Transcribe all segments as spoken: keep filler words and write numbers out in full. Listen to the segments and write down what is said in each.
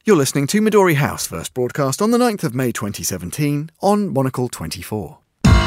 You're listening to Midori House, first broadcast on the ninth of May twenty seventeen on Monocle twenty-four.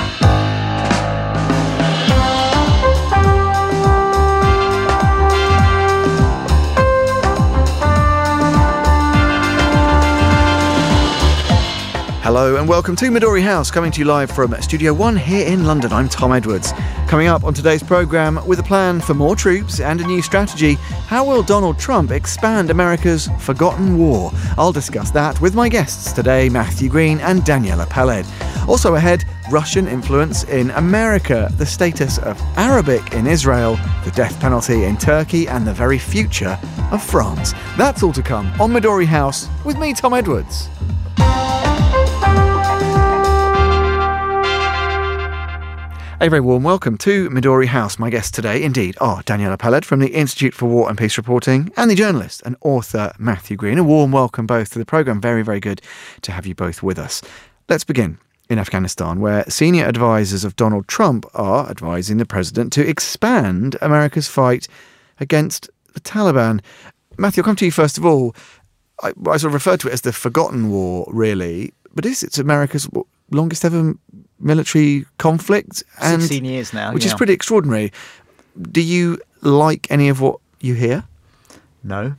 Hello and welcome to Midori House, coming to you live from Studio One here in London. I'm Tom Edwards. Coming up on today's programme, with a plan for more troops and a new strategy, how will Donald Trump expand America's forgotten war? I'll discuss that with my guests today, Matthew Green and Daniela Peled. Also ahead, Russian influence in America, the status of Arabic in Israel, the death penalty in Turkey, and the very future of France. That's all to come on Midori House with me, Tom Edwards. A very warm welcome to Midori House. My guests today, indeed, are Daniela Peled from the Institute for War and Peace Reporting and the journalist and author Matthew Green. A warm welcome both to the programme. Very, very good to have you both with us. Let's begin in Afghanistan, where senior advisors of Donald Trump are advising the president to expand America's fight against the Taliban. Matthew, I'll come to you first of all. I, I sort of refer to it as the forgotten war, really, but is it's America's longest ever military conflict, and sixteen years now, which yeah. is pretty extraordinary. Do you like any of what you hear? No.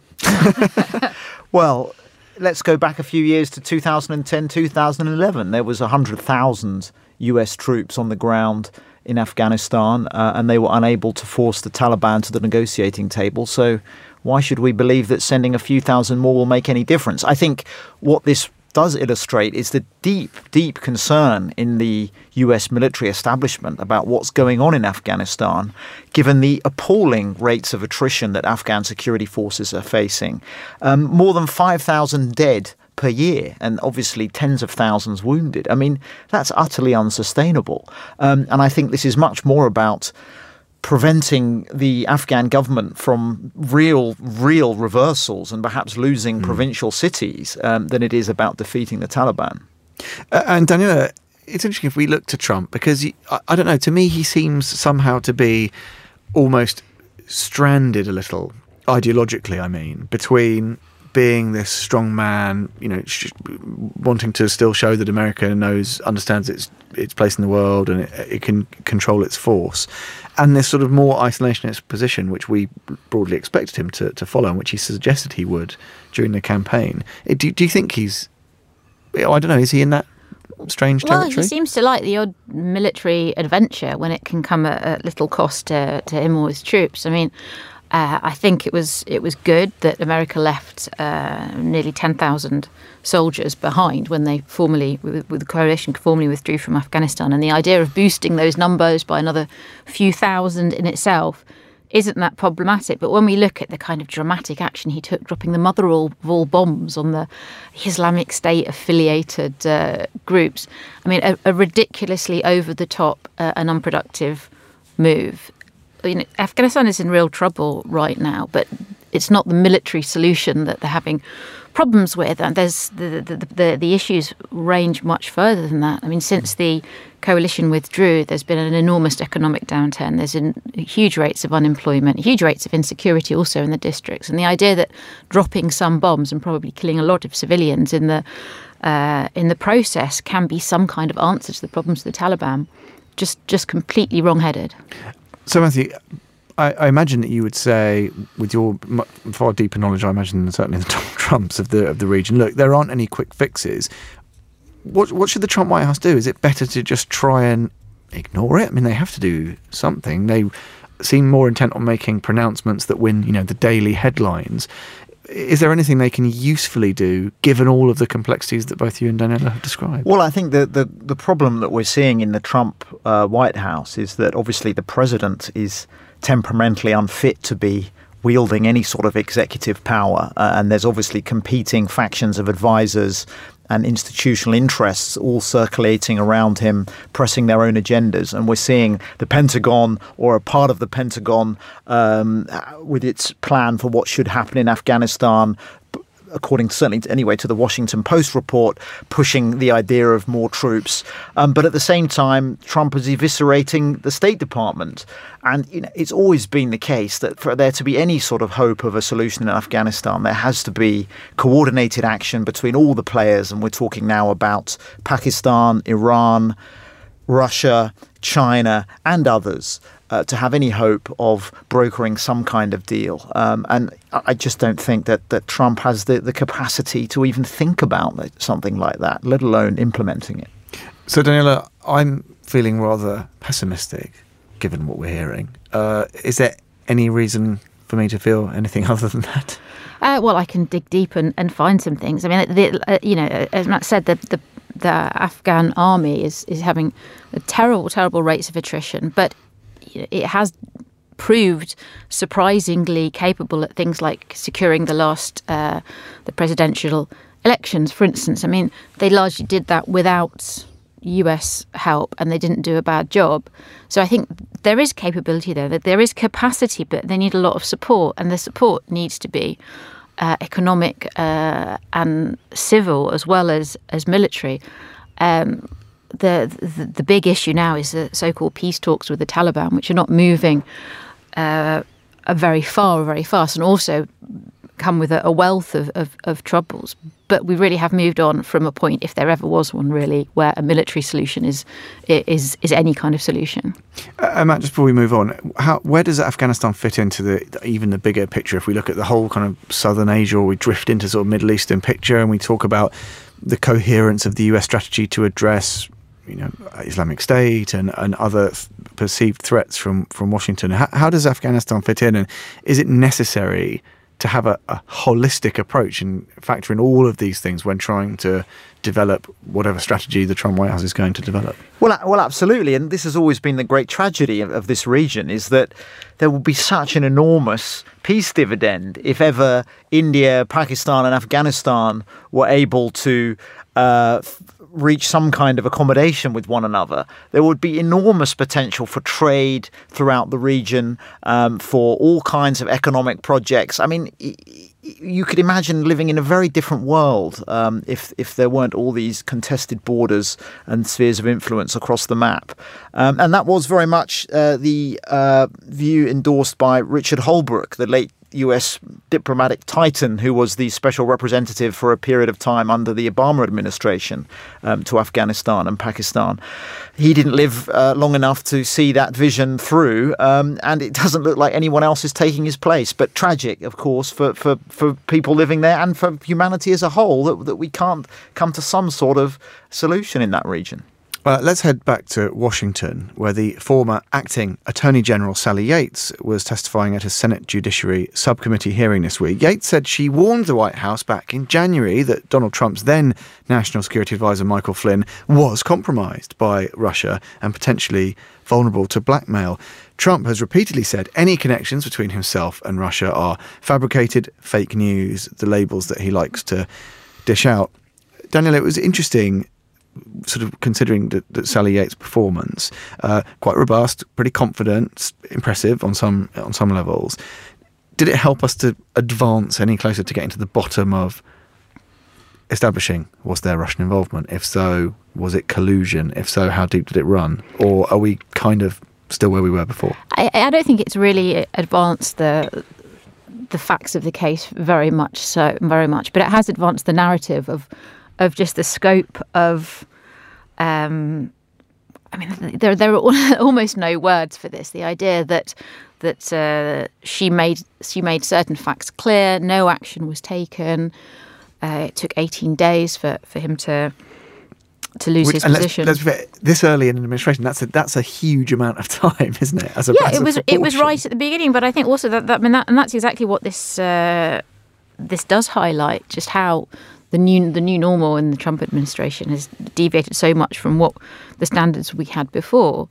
Well, let's go back a few years to two thousand ten, two thousand eleven. There was one hundred thousand U S troops on the ground in Afghanistan, uh, and they were unable to force the Taliban to the negotiating table. So why should we believe that sending a few thousand more will make any difference? I think what this does illustrate is the deep, deep concern in the U S military establishment about what's going on in Afghanistan, given the appalling rates of attrition that Afghan security forces are facing. Um, more than five thousand dead per year, and obviously tens of thousands wounded. I mean, that's utterly unsustainable. Um, and I think this is much more about preventing the Afghan government from real, real reversals and perhaps losing mm. provincial cities um, than it is about defeating the Taliban. Uh, and Daniela, it's interesting if we look to Trump, because he, I, I don't know, to me he seems somehow to be almost stranded a little, ideologically I mean, between being this strong man, you know, sh- wanting to still show that America knows, understands its its place in the world and it, it can control its force, and this sort of more isolationist position which we broadly expected him to, to follow and which he suggested he would during the campaign. Do, do you think he's, I don't know, is he in that strange territory? Well, he seems to like the odd military adventure when it can come at, at little cost to, to him or his troops. I mean, Uh, I think it was it was good that America left uh, nearly ten thousand soldiers behind when they formally, with, with the coalition, formally withdrew from Afghanistan. And the idea of boosting those numbers by another few thousand in itself isn't that problematic. But when we look at the kind of dramatic action he took, dropping the mother of all bombs on the Islamic State-affiliated uh, groups, I mean, a, a ridiculously over-the-top uh, and unproductive move. You know, Afghanistan is in real trouble right now, but it's not the military solution that they're having problems with. And there's the the, the the issues range much further than that. I mean, since the coalition withdrew, there's been an enormous economic downturn. There's in, huge rates of unemployment, huge rates of insecurity also in the districts. And the idea that dropping some bombs and probably killing a lot of civilians in the uh, in the process can be some kind of answer to the problems of the Taliban, just just completely wrong-headed. So, Matthew, I, I imagine that you would say, with your far deeper knowledge, I imagine certainly the Donald Trumps of the of the region, look, there aren't any quick fixes. What what should the Trump White House do? Is it better to just try and ignore it? I mean, they have to do something. They seem more intent on making pronouncements that win, you know, the daily headlines. Is there anything they can usefully do, given all of the complexities that both you and Daniela have described? Well, I think the, the, the problem that we're seeing in the Trump uh, White House is that obviously the president is temperamentally unfit to be wielding any sort of executive power. Uh, and there's obviously competing factions of advisors and institutional interests all circulating around him, pressing their own agendas. And we're seeing the Pentagon, or a part of the Pentagon, um, with its plan for what should happen in Afghanistan, according certainly to, anyway to the Washington Post report, pushing the idea of more troops. Um, but at the same time, Trump is eviscerating the State Department. And you know, it's always been the case that for there to be any sort of hope of a solution in Afghanistan, there has to be coordinated action between all the players. And we're talking now about Pakistan, Iran, Russia, China, and others. Uh, to have any hope of brokering some kind of deal. Um, and I just don't think that, that Trump has the, the capacity to even think about something like that, let alone implementing it. So, Daniela, I'm feeling rather pessimistic, given what we're hearing. Uh, is there any reason for me to feel anything other than that? Uh, well, I can dig deep and, and find some things. I mean, the, uh, you know, as Matt said, the, the the Afghan army is, is having terrible, terrible rates of attrition, but it has proved surprisingly capable at things like securing the last, uh, the presidential elections, for instance. I mean, they largely did that without U S help, and they didn't do a bad job. So I think there is capability there, that there is capacity, but they need a lot of support, and the support needs to be uh, economic uh, and civil as well as, as military. Um The, the the big issue now is the so-called peace talks with the Taliban, which are not moving uh, very far or very fast, and also come with a, a wealth of, of, of troubles. But we really have moved on from a point, if there ever was one, really, where a military solution is is is any kind of solution. Uh, Matt, just before we move on, how where does Afghanistan fit into the even the bigger picture? If we look at the whole kind of southern Asia, or we drift into sort of Middle Eastern picture, and we talk about the coherence of the U S strategy to address, you know, Islamic State and, and other th- perceived threats from, from Washington. How, how does Afghanistan fit in? And is it necessary to have a, a holistic approach and factor in all of these things when trying to develop whatever strategy the Trump White House is going to develop? Well, well, absolutely. And this has always been the great tragedy of, of this region, is that there will be such an enormous peace dividend if ever India, Pakistan and Afghanistan were able to uh, reach some kind of accommodation with one another. There would be enormous potential for trade throughout the region, um, for all kinds of economic projects. I mean, you could imagine living in a very different world um, if if there weren't all these contested borders and spheres of influence across the map. Um, and that was very much uh, the uh, view endorsed by Richard Holbrooke, the late U S diplomatic titan who was the special representative for a period of time under the Obama administration um, to Afghanistan and Pakistan. He didn't live uh, long enough to see that vision through, um, and it doesn't look like anyone else is taking his place. But tragic, of course, for, for, for people living there and for humanity as a whole, that, that we can't come to some sort of solution in that region. Uh, let's head back to Washington, where the former acting Attorney General Sally Yates was testifying at a Senate Judiciary Subcommittee hearing this week. Yates said she warned the White House back in January that Donald Trump's then National Security Advisor Michael Flynn was compromised by Russia and potentially vulnerable to blackmail. Trump has repeatedly said any connections between himself and Russia are fabricated, fake news, the labels that he likes to dish out. Daniel, it was interesting sort of considering that, that Sally Yates' performance, uh, quite robust, pretty confident, impressive on some on some levels. Did it help us to advance any closer to getting to the bottom of establishing was there Russian involvement? If so, was it collusion? If so, how deep did it run? Or are we kind of still where we were before? I, I don't think it's really advanced the the facts of the case very much so very much, but it has advanced the narrative of of just the scope of, um, I mean, there there are almost no words for this. The idea that that uh, she made she made certain facts clear, no action was taken. Uh, it took eighteen days for, for him to to lose Which, his and position. Let's, let's, this early in an administration, that's a that's a huge amount of time, isn't it? As a, yeah, as it a was proportion. it was right at the beginning, but I think also that, that I mean that and that's exactly what this uh, this does highlight, just how the new the new normal in the Trump administration has deviated so much from what the standards we had before.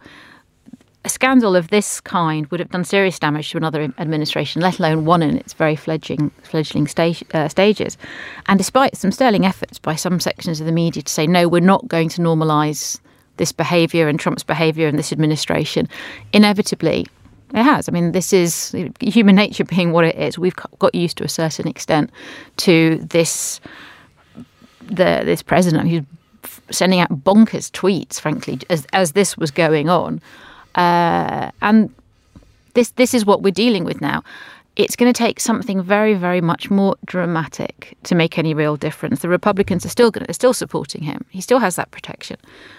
A scandal of this kind would have done serious damage to another administration, let alone one in its very fledgling fledgling stage, uh, stages. And despite some sterling efforts by some sections of the media to say, no, we're not going to normalise this behaviour and Trump's behaviour in this administration, inevitably It has. I mean, this is human nature being what it is. We've got used to a certain extent to this the this president who's sending out bonkers tweets, frankly, as as this was going on. Uh, and this this is what we're dealing with now. It's going to take something very, very much more dramatic to make any real difference. The Republicans are still going to, are still supporting him. He still has that protection.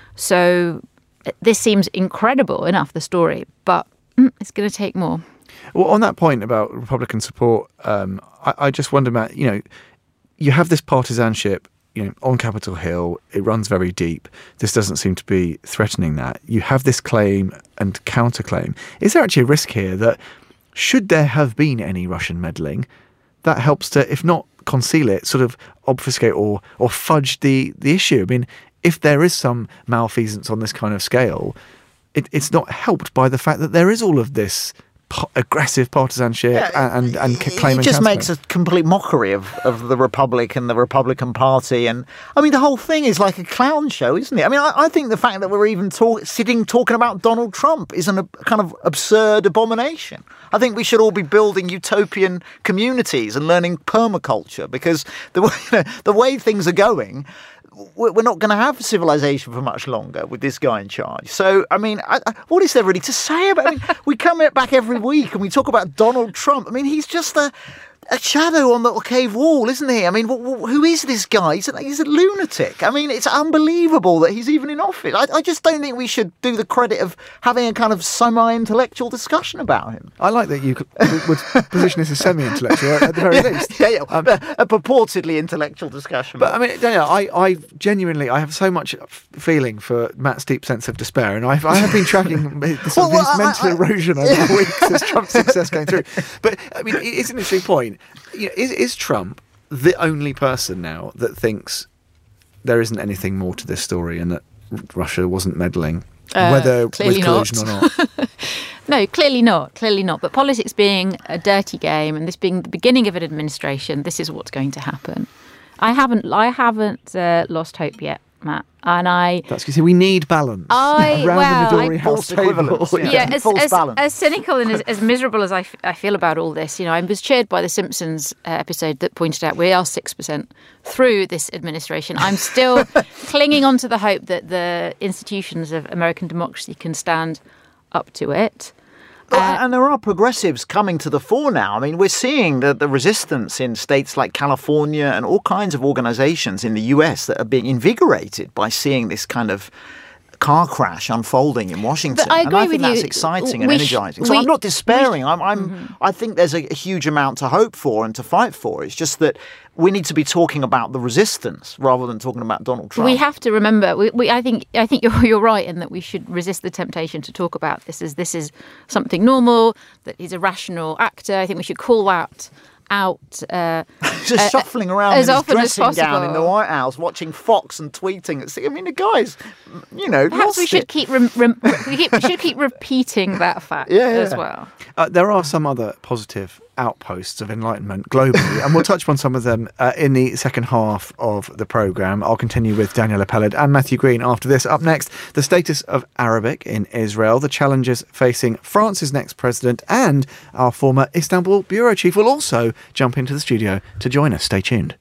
So this seems incredible enough, the story, but it's going to take more. Well, on that point about Republican support, um, I, I just wonder, Matt, you know, you have this partisanship, you know, on Capitol Hill. It runs very deep. This doesn't seem to be threatening that. You have this claim and counterclaim. Is there actually a risk here that should there have been any Russian meddling, that helps to, if not conceal it, sort of obfuscate or or fudge the, the issue? I mean, if there is some malfeasance on this kind of scale, it, it's not helped by the fact that there is all of this po- aggressive partisanship Yeah, and, and, and claim It and just counterclaim. makes a complete mockery of, of the Republic and the Republican Party. And I mean, the whole thing is like a clown show, isn't it? I mean, I, I think the fact that we're even talk, sitting talking about Donald Trump is an, a kind of absurd abomination. I think we should all be building utopian communities and learning permaculture, because the way, you know, the way things are going, we're not going to have civilization for much longer with this guy in charge. So, I mean, I, I, what is there really to say about it? I mean, we come back every week and we talk about Donald Trump. I mean, he's just a, a shadow on the cave wall, isn't he? I mean, wh- wh- who is this guy? He's a, he's a lunatic. I mean, it's unbelievable that he's even in office. I, I just don't think we should do the credit of having a kind of semi-intellectual discussion about him. I like that you could, would position this as semi-intellectual at the very least. yeah, yeah. Um, a, a purportedly intellectual discussion. But I mean, Danielle, I, I genuinely, I have so much f- feeling for Matt's deep sense of despair, and I've, I have been tracking this, Well, this well, I- mental I- erosion over the weeks as Trump's success going through. But I mean, it's an interesting point. You know, is, is Trump the only person now that thinks there isn't anything more to this story and that Russia wasn't meddling, Uh, whether with clearly collusion or not. not? No, clearly not. Clearly not. But politics being a dirty game and this being the beginning of an administration, this is what's going to happen. I haven't. I haven't uh, lost hope yet, Matt. And I. That's because we need balance I- around well, the Midori I- House False equivalence, table. yeah. Yeah, as, False as, balance. as cynical and as, as miserable as I, f- I feel about all this, you know, I was cheered by the Simpsons uh, episode that pointed out we are six percent through this administration. I'm still clinging on to the hope that the institutions of American democracy can stand up to it. But- Uh, and there are progressives coming to the fore now. I mean, we're seeing the, the resistance in states like California and all kinds of organizations in the U S that are being invigorated by seeing this kind of car crash unfolding in Washington. But I and agree I think with that's you. exciting and We sh- energizing. So we- I'm not despairing. I'm, I'm Mm-hmm. I think there's a, a huge amount to hope for and to fight for. It's just that we need to be talking about the resistance rather than talking about Donald Trump. We have to remember. We, we, I think. I think you're, you're right in that we should resist the temptation to talk about this as this is something normal. That he's a rational actor. I think we should call that out. Uh, just uh, shuffling around as in his often as dressing gown in the possible. White House, watching Fox and tweeting. At, I mean, the guy's, you know, Perhaps lost we should it. keep, rem, rem, we keep we should keep repeating that fact Yeah, yeah. as well. Uh, there are some other positive outposts of enlightenment globally, and we'll touch upon some of them uh, in the second half of the programme. I'll continue with Daniela Peled and Matthew Green after this. Up next, the status of Arabic in Israel, the challenges facing France's next president, and our former Istanbul bureau chief will also jump into the studio to join us. Stay tuned.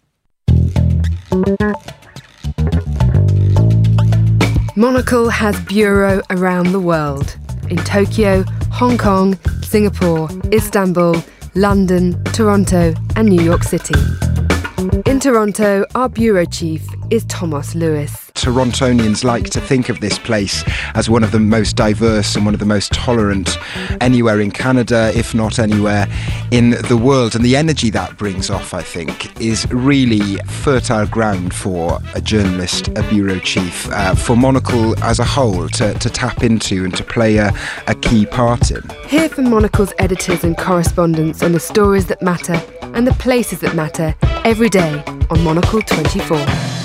Monocle has bureau around the world. In Tokyo, Hong Kong, Singapore, Istanbul, London, Toronto and New York City. In Toronto, our bureau chief is Thomas Lewis. Torontonians like to think of this place as one of the most diverse and one of the most tolerant anywhere in Canada, if not anywhere in the world. And the energy that brings off, I think, is really fertile ground for a journalist, a bureau chief, uh, for Monocle as a whole to, to tap into and to play a, a key part in. Hear from Monocle's editors and correspondents on the stories that matter and the places that matter every day on Monocle twenty-four.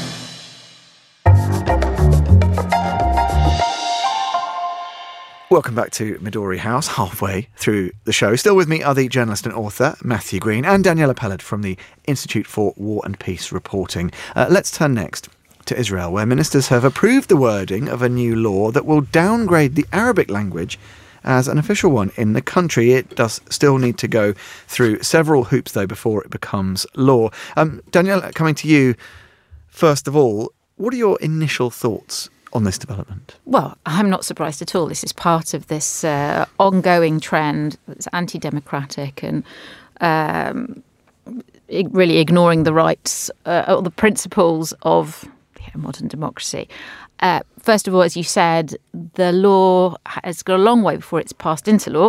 Welcome back to Midori House, halfway through the show. Still with me are the journalist and author Matthew Green and Daniela Peled from the Institute for War and Peace Reporting. Uh, let's turn next to Israel, where ministers have approved the wording of a new law that will downgrade the Arabic language as an official one in the country. It does still need to go through several hoops, though, before it becomes law. Um, Danielle, coming to you, first of all, what are your initial thoughts on this development? Well, I'm not surprised at all. This is part of this uh, ongoing trend that's anti-democratic and um, really ignoring the rights uh, or the principles of you know, modern democracy. Uh, first of all, as you said, the law has got a long way before it's passed into law.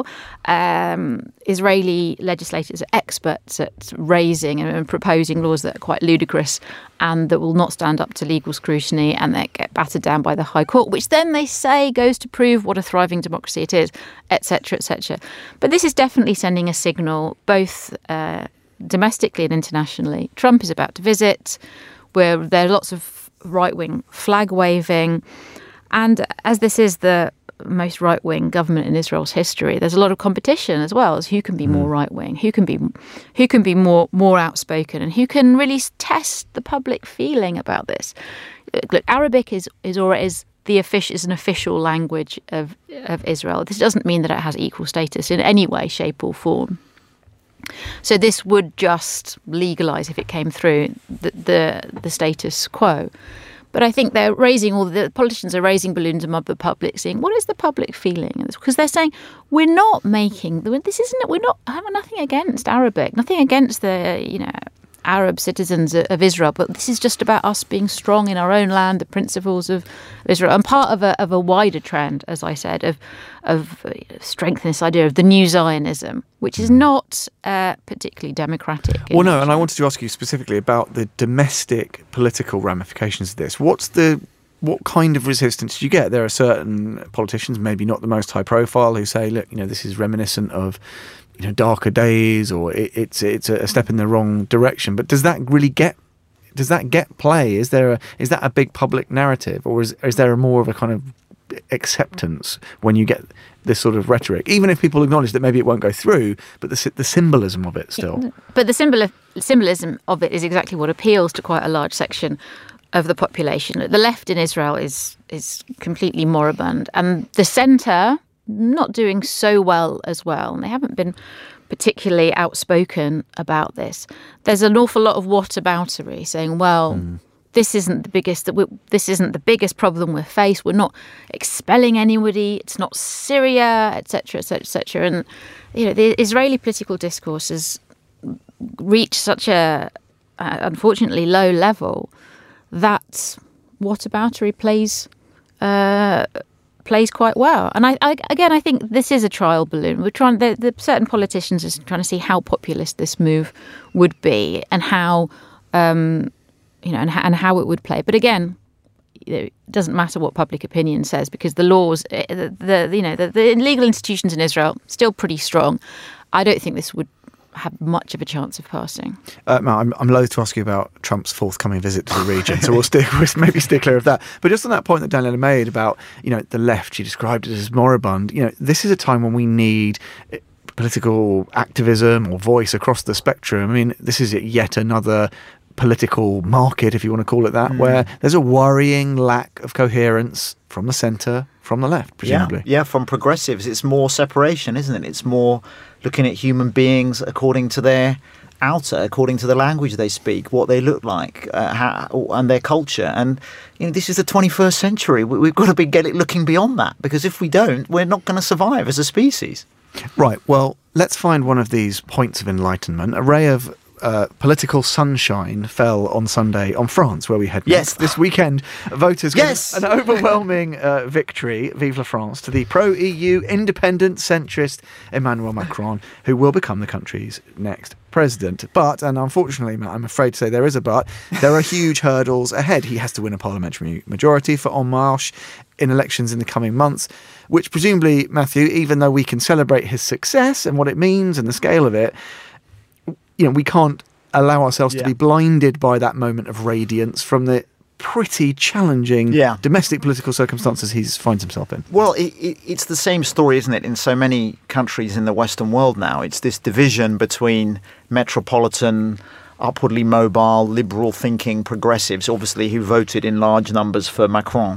Um, Israeli legislators are experts at raising and proposing laws that are quite ludicrous and that will not stand up to legal scrutiny, and that get battered down by the High Court, which then they say goes to prove what a thriving democracy it is, et cetera, et cetera. But this is definitely sending a signal, both uh, domestically and internationally. Trump is about to visit, where there are lots of right-wing flag waving, and as this is the most right-wing government in Israel's history, there's a lot of competition as well as who can be more right-wing, who can be who can be more more outspoken, and who can really test the public feeling about this. Look, Arabic is is or is the official is an official language of of Israel. This doesn't mean that it has equal status in any way, shape, or form. So this would just legalise, if it came through, the, the the status quo. But I think they're raising all the politicians are raising balloons above the public, saying, what is the public feeling? Because they're saying we're not making this isn't we're not having nothing against Arabic, nothing against the you know Arab citizens of Israel, but this is just about us being strong in our own land, the principles of Israel, and part of a of a wider trend, as I said, of of strengthening this idea of the new Zionism, which is not uh, particularly democratic. Well, no, and I wanted to ask you specifically about the domestic political ramifications of this. What's the what kind of resistance do you get? There are certain politicians, maybe not the most high profile, who say, look, you know, this is reminiscent of you know, darker days, or it, it's it's a step in the wrong direction. But does that really get does that get play? Is there a is that a big public narrative, or is is there a more of a kind of acceptance when you get this sort of rhetoric, even if people acknowledge that maybe it won't go through, but the the symbolism of it still? But the symbol of, symbolism of it is exactly what appeals to quite a large section of the population. The left in Israel is is completely moribund, and the centre not doing so well as well, and they haven't been particularly outspoken about this. There's an awful lot of whataboutery, saying, well, mm. this isn't the biggest that we, this isn't the biggest problem we're faced. We're not expelling anybody. It's not Syria, et cetera, et cetera, et cetera. And you know, the Israeli political discourse has reached such a uh, unfortunately low level that whataboutery plays. Uh, plays quite well. And I, I again, I think this is a trial balloon. We're trying, the, the certain politicians are trying to see how populist this move would be, and how, um, you know, and, and how it would play. But again, it doesn't matter what public opinion says, because the laws, the, the you know, the, the legal institutions in Israel still pretty strong. I don't think this would have much of a chance of passing. Uh, Matt, I'm, I'm loath to ask you about Trump's forthcoming visit to the region, so we'll stick with maybe steer clear of that. But just on that point that Daniela made about, you know, the left, she described it as moribund. You know, this is a time when we need political activism or voice across the spectrum. I mean, this is yet another political market, if you want to call it that, mm. where there's a worrying lack of coherence from the centre, from the left, presumably. Yeah, yeah, from progressives. It's more separation, isn't it? It's more looking at human beings according to their outer, according to the language they speak, what they look like, uh, how, and their culture. And you know, this is the twenty-first century. We, we've got to be get it looking beyond that, because if we don't, we're not going to survive as a species. Right. Well, let's find one of these points of enlightenment. A ray of Uh, political sunshine fell on Sunday on France, where we had yes. this weekend. Voters yes. gave an overwhelming uh, victory, vive la France, to the pro-E U, independent, centrist Emmanuel Macron, who will become the country's next president. But, and unfortunately, Matt, I'm afraid to say there is a but, there are huge hurdles ahead. He has to win a parliamentary majority for En Marche in elections in the coming months, which presumably, Matthew, even though we can celebrate his success and what it means and the scale of it, you know, we can't allow ourselves yeah. to be blinded by that moment of radiance from the pretty challenging yeah. domestic political circumstances he finds himself in. Well, it, it, it's the same story, isn't it, in so many countries in the Western world now. It's this division between metropolitan, upwardly mobile, liberal thinking progressives, obviously, who voted in large numbers for Macron,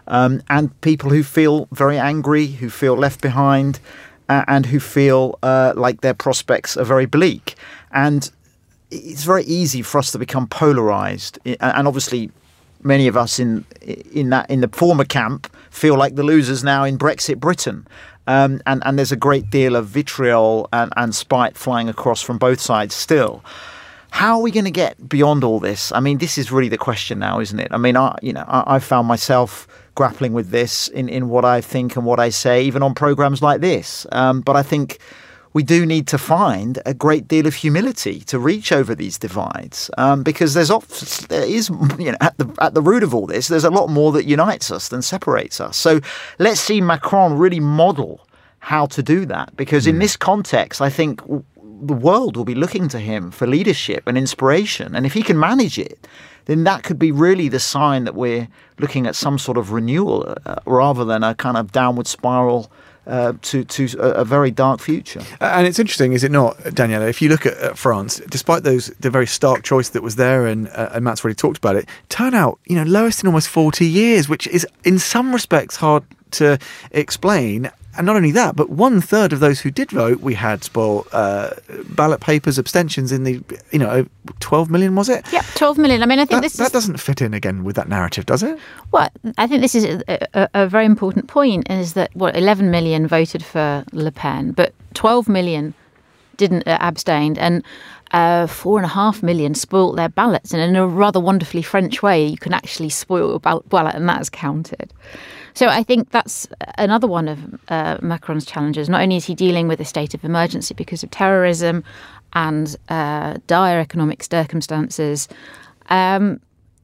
um, and people who feel very angry, who feel left behind, uh, and who feel uh, like their prospects are very bleak. And it's very easy for us to become polarized, and obviously many of us in in that in the former camp feel like the losers now in Brexit Britain. Um, and, and there's a great deal of vitriol and, and spite flying across from both sides still. How are we going to get beyond all this? I mean, this is really the question now, isn't it? I mean, I, you know, I, I found myself grappling with this in, in what I think and what I say, even on programs like this. Um, but I think we do need to find a great deal of humility to reach over these divides, um, because there's off, there is, you know, at the at the root of all this, there's a lot more that unites us than separates us. So let's see Macron really model how to do that, because mm. in this context, I think the world will be looking to him for leadership and inspiration, and if he can manage it, then that could be really the sign that we're looking at some sort of renewal, uh, rather than a kind of downward spiral Uh, to to a, a very dark future. And it's interesting, is it not, Daniela? If you look at, at France, despite those the very stark choice that was there, and uh, and Matt's already talked about it, turnout, you know, lowest in almost forty years, which is in some respects hard to explain. And not only that, but one third of those who did vote, we had spoil uh, ballot papers, abstentions in the, you know, twelve million, was it? Yeah, twelve million. I mean, I think that, this that is, doesn't fit in again with that narrative, does it? Well, I think this is a, a, a very important point, is that, what, eleven million voted for Le Pen, but twelve million didn't uh, abstained, and uh, four and a half million spoilt their ballots. And in a rather wonderfully French way, you can actually spoil a ballot, and that is counted. So I think that's another one of uh, Macron's challenges. Not only is he dealing with a state of emergency because of terrorism and uh, dire economic circumstances, um,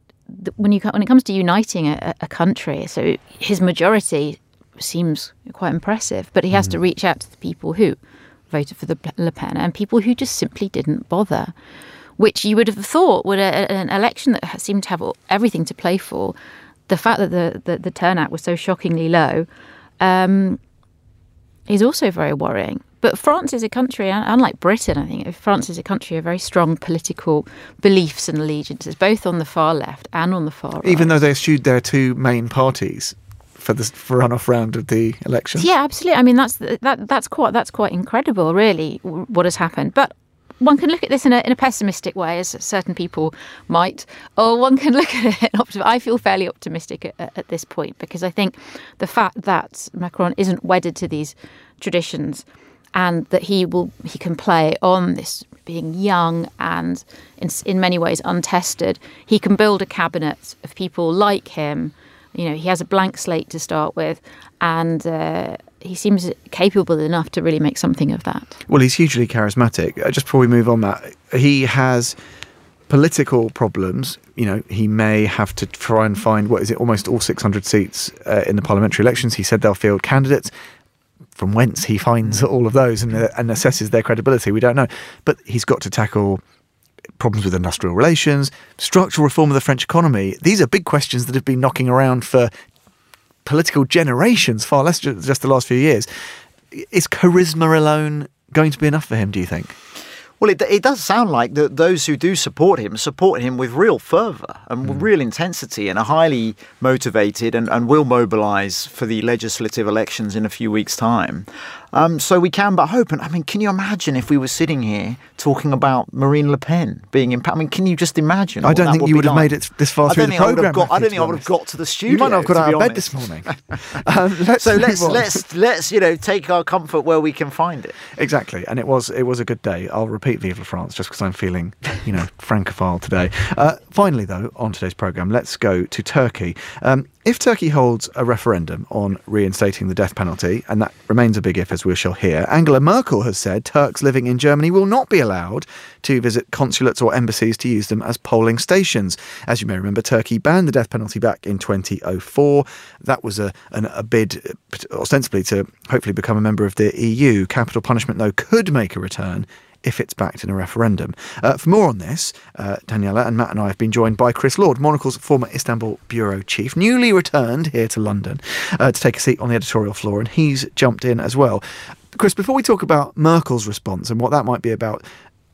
when you when it comes to uniting a, a country, so his majority seems quite impressive, but he has mm. to reach out to the people who voted for the Le Pen and people who just simply didn't bother, which you would have thought would a, an election that seemed to have everything to play for. The fact that the, the, the turnout was so shockingly low um, is also very worrying. But France is a country, unlike Britain, I think, France is a country of very strong political beliefs and allegiances, both on the far left and on the far right. Even though they eschewed their two main parties for the for runoff round of the election. Yeah, absolutely. I mean, that's that that's quite that's quite incredible, really, what has happened. But one can look at this in a in a pessimistic way, as certain people might, or one can look at it. Optim- I feel fairly optimistic at, at this point, because I think the fact that Macron isn't wedded to these traditions, and that he will he can play on this being young and in in many ways untested. He can build a cabinet of people like him. You know, he has a blank slate to start with, and uh, he seems capable enough to really make something of that. Well, he's hugely charismatic. Uh, just before we move on, Matt, he has political problems. You know, he may have to try and find, what is it, almost all six hundred seats uh, in the parliamentary elections. He said they'll field candidates. From whence he finds all of those and, uh, and assesses their credibility, we don't know. But he's got to tackle problems with industrial relations, structural reform of the French economy. These are big questions that have been knocking around for political generations, far less ju- just the last few years. Is charisma alone going to be enough for him, do you think? Well, it, it does sound like that those who do support him support him with real fervour and with mm. real intensity, and are highly motivated and, and will mobilise for the legislative elections in a few weeks' time. Um, so we can but hope. And I mean, can you imagine if we were sitting here talking about Marine Le Pen being in power? I mean, can you just imagine? I don't think you would have like? made it this far through the programme. I, I don't think I would have got to the studio. You might not have got out of honest. bed this morning. um, let's so let's on. let's let's you know take our comfort where we can find it. Exactly, and it was it was a good day. I'll repeat Vive la France just because I'm feeling you know francophile today. Uh, finally, though, on today's programme, let's go to Turkey. Um, If Turkey holds a referendum on reinstating the death penalty, and that remains a big if, as we shall hear, Angela Merkel has said Turks living in Germany will not be allowed to visit consulates or embassies to use them as polling stations. As you may remember, Turkey banned the death penalty back in twenty oh four. That was a, an, a bid ostensibly to hopefully become a member of the E U. Capital punishment, though, could make a return if it's backed in a referendum. Uh, for more on this, uh, Daniela and Matt and I have been joined by Chris Lord, Monocle's former Istanbul bureau chief, newly returned here to London uh, to take a seat on the editorial floor, and he's jumped in as well. Chris, before we talk about Merkel's response and what that might be about,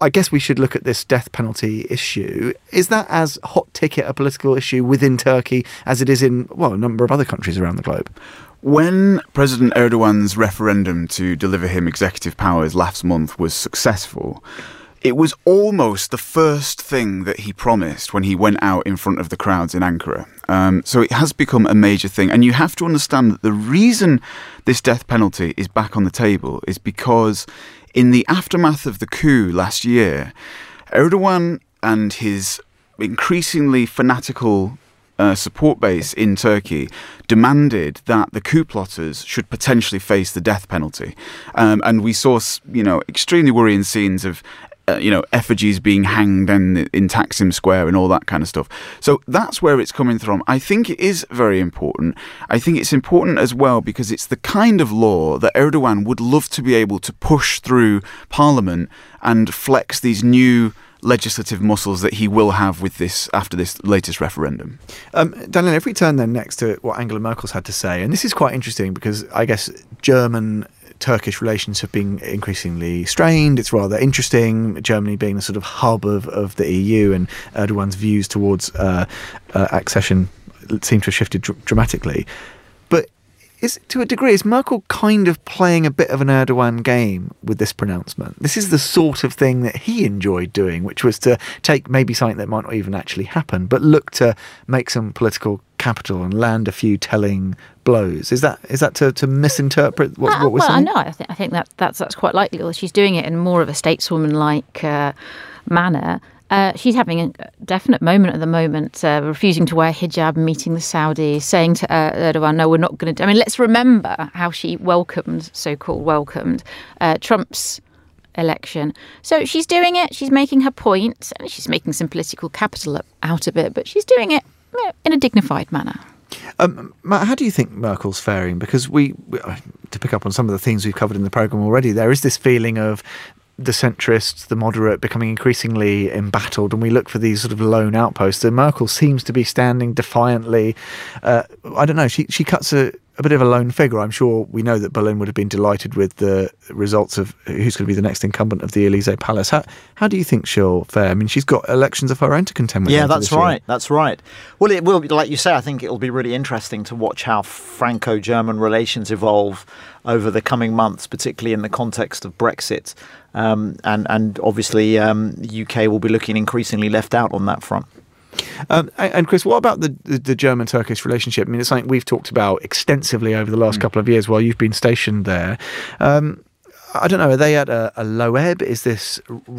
I guess we should look at this death penalty issue. Is that as hot ticket a political issue within Turkey as it is in, well, a number of other countries around the globe? When President Erdogan's referendum to deliver him executive powers last month was successful, it was almost the first thing that he promised when he went out in front of the crowds in Ankara. Um, so it has become a major thing. And you have to understand that the reason this death penalty is back on the table is because in the aftermath of the coup last year, Erdogan and his increasingly fanatical Uh, support base in Turkey demanded that the coup plotters should potentially face the death penalty. Um, and we saw, you know, extremely worrying scenes of, uh, you know, effigies being hanged in, in Taksim Square and all that kind of stuff. So that's where it's coming from. I think it is very important. I think it's important as well because it's the kind of law that Erdogan would love to be able to push through Parliament and flex these new legislative muscles that he will have with this after this latest referendum. Um, Daniel, if we turn then next to what Angela Merkel's had to say, and this is quite interesting because I guess German-Turkish relations have been increasingly strained. It's rather interesting, Germany being the sort of hub of, of the E U, and Erdogan's views towards uh, uh, accession seem to have shifted dr- dramatically. But is, to a degree, is Merkel kind of playing a bit of an Erdogan game with this pronouncement? This is the sort of thing that he enjoyed doing, which was to take maybe something that might not even actually happen, but look to make some political capital and land a few telling blows. Is that is that to, to misinterpret what, uh, what we're well, saying? No, I, th- I think that that's that's quite likely. Well, she's doing it in more of a stateswoman-like uh, manner. Uh, she's having a definite moment at the moment, uh, refusing to wear hijab, meeting the Saudis, saying to uh, Erdogan, no, we're not going to do... I mean, let's remember how she welcomed, so-called welcomed, uh, Trump's election. So she's doing it, she's making her point, and she's making some political capital out of it, but she's doing it in a dignified manner. Um, Matt, how do you think Merkel's faring? Because we, we, to pick up on some of the things we've covered in the programme already, there is this feeling of the centrists, the moderate, becoming increasingly embattled, and we look for these sort of lone outposts. And Merkel seems to be standing defiantly. Uh, I don't know. She she cuts a, a bit of a lone figure. I'm sure we know that Berlin would have been delighted with the results of who's going to be the next incumbent of the Elysee Palace. How how do you think she'll fare? I mean, she's got elections of her own to contend with. Yeah, that's right. That's right. Well, it will, like you say, I think it'll be really interesting to watch how Franco-German relations evolve over the coming months, particularly in the context of Brexit. Um, and, and obviously, um, the U K will be looking increasingly left out on that front. Um, and, and Chris, what about the, the, the German-Turkish relationship? I mean, it's something we've talked about extensively over the last mm. couple of years while you've been stationed there. Um, I don't know, are they at a, a low ebb? Is this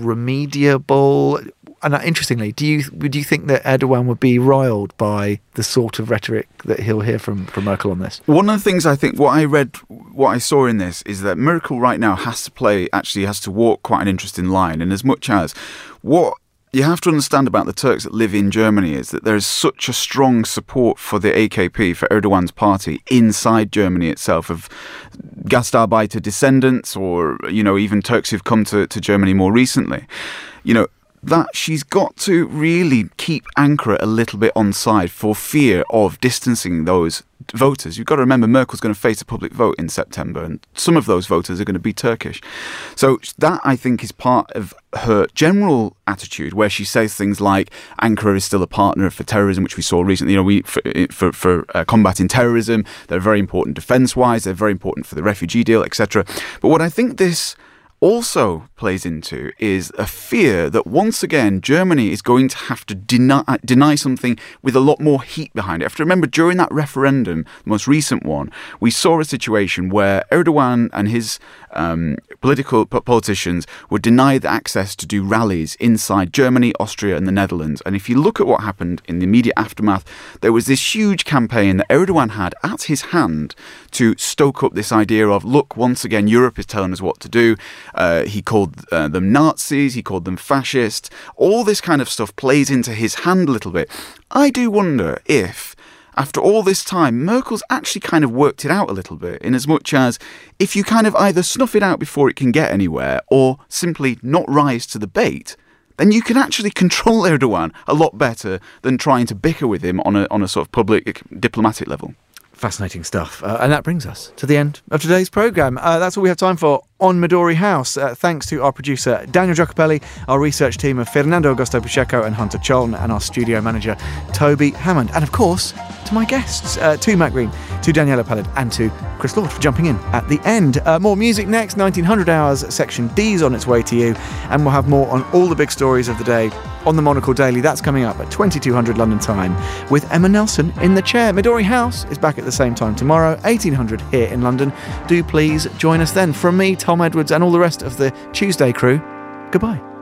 remediable? And uh, interestingly, do you do you think that Erdogan would be riled by the sort of rhetoric that he'll hear from, from Merkel on this? One of the things I think, what I read, what I saw in this is that Merkel right now has to play, actually has to walk quite an interesting line. And as much as what you have to understand about the Turks that live in Germany is that there is such a strong support for the A K P, for Erdogan's party, inside Germany itself, of Gastarbeiter descendants or, you know, even Turks who've come to, to Germany more recently. You know, that she's got to really keep Ankara a little bit on side for fear of distancing those voters. You've got to remember Merkel's going to face a public vote in September, and some of those voters are going to be Turkish. So that, I think, is part of her general attitude, where she says things like Ankara is still a partner for terrorism, which we saw recently. You know, we for for, for uh, combating terrorism, they're very important defence-wise, they're very important for the refugee deal, et cetera. But what I think this also plays into is a fear that once again Germany is going to have to deny, deny something with a lot more heat behind it. You have to remember, during that referendum, the most recent one, we saw a situation where Erdogan and his um, political politicians were denied access to do rallies inside Germany, Austria and the Netherlands. And if you look at what happened in the immediate aftermath, there was this huge campaign that Erdogan had at his hand to stoke up this idea of, look, once again Europe is telling us what to do. Uh, he called uh, them Nazis, he called them fascists. All this kind of stuff plays into his hand a little bit. I do wonder if, after all this time, Merkel's actually kind of worked it out a little bit, in as much as if you kind of either snuff it out before it can get anywhere or simply not rise to the bait, then you can actually control Erdogan a lot better than trying to bicker with him on a, on a sort of public diplomatic level. Fascinating stuff. Uh, and that brings us to the end of today's programme. Uh, that's all we have time for on Midori House. Uh, thanks to our producer Daniel Giacopelli, our research team of Fernando Augusto Pacheco and Hunter Choln, and our studio manager Toby Hammond. And of course, to my guests, uh, to Matt Green, to Daniela Pallid, and to Chris Lord for jumping in at the end. Uh, more music next, nineteen hundred hours, Section D's on its way to you, and we'll have more on all the big stories of the day on the Monocle Daily. That's coming up at twenty-two hundred London time with Emma Nelson in the chair. Midori House is back at the same time tomorrow, eighteen hundred here in London. Do please join us then. From me, Tom Edwards, and all the rest of the Tuesday crew, goodbye.